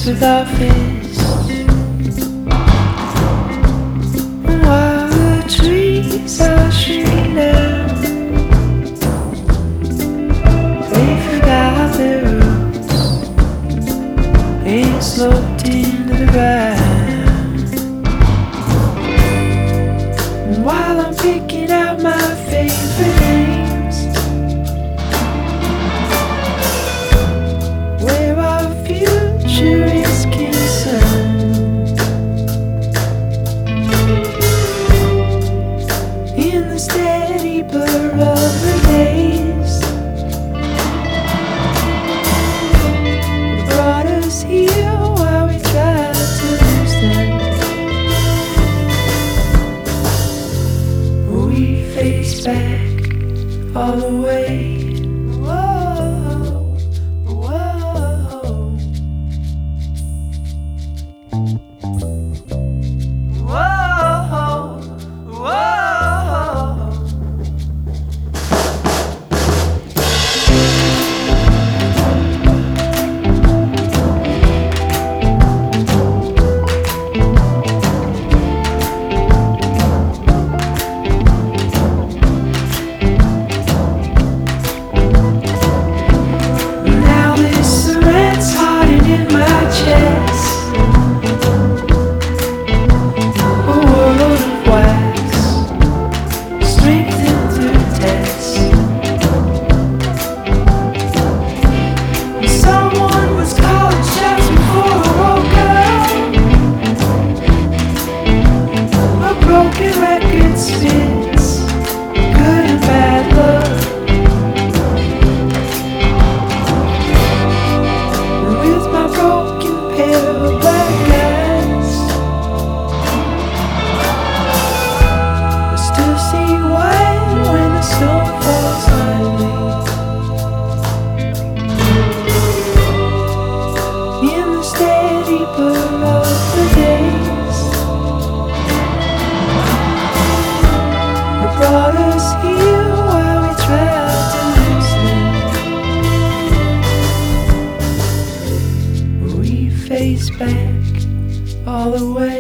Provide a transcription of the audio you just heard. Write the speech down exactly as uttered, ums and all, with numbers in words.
with our fists. While the trees are shrinking down, they forgot their roots and sloped into the ground. And while I'm picking out my favorite names, where our future is concerned, in the steady blur of the days, it brought us here while we tried to lose them. We face back all the way. Whoa, whoa. Whoa, whoa. Now this thread's hardened in my chest, a world of wax, strengthened through test. Someone was calling shots before I woke up. A broken record spins good and bad love. With my broken pair of black eyes, I still see white when the snow falls lightly. In the steady blur of the days, it brought us here while we tried to lose them. We face back all the way.